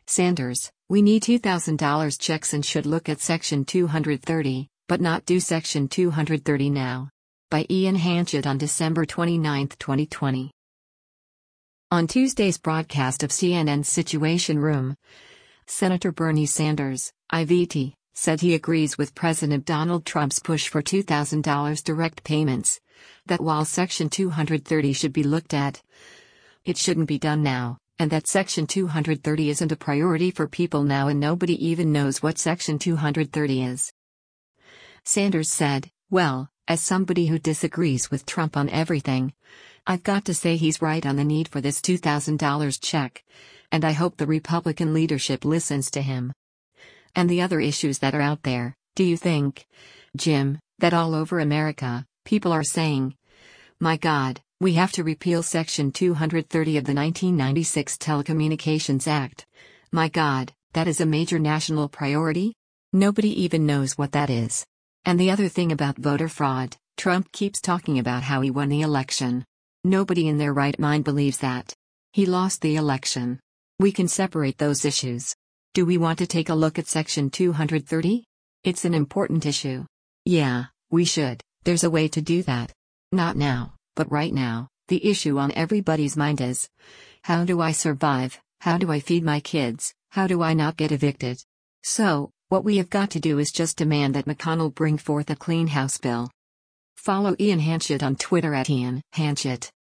Sanders, we need $2,000 checks and should look at Section 230, but not do Section 230 now. By Ian Hanchett on December 29, 2020. On Tuesday's broadcast of CNN's Situation Room, Senator Bernie Sanders, IVT, said he agrees with President Donald Trump's push for $2,000 direct payments, that while Section 230 should be looked at, it shouldn't be done now, and that Section 230 isn't a priority for people now and nobody even knows what Section 230 is. Sanders said, "Well, as somebody who disagrees with Trump on everything, I've got to say he's right on the need for this $2,000 check, and I hope the Republican leadership listens to him. And the other issues that are out there, do you think, Jim, that all over America, people are saying, my God, we have to repeal Section 230 of the 1996 Telecommunications Act. My God, that is a major national priority? Nobody even knows what that is. And the other thing about voter fraud, Trump keeps talking about how he won the election. Nobody in their right mind believes that. He lost the election. We can separate those issues. Do we want to take a look at Section 230? It's an important issue. Yeah, we should. There's a way to do that. Not now, but right now, the issue on everybody's mind is, how do I survive? How do I feed my kids? How do I not get evicted? So, what we have got to do is just demand that McConnell bring forth a clean House bill." Follow Ian Hanchett on Twitter at Ian Hanchett.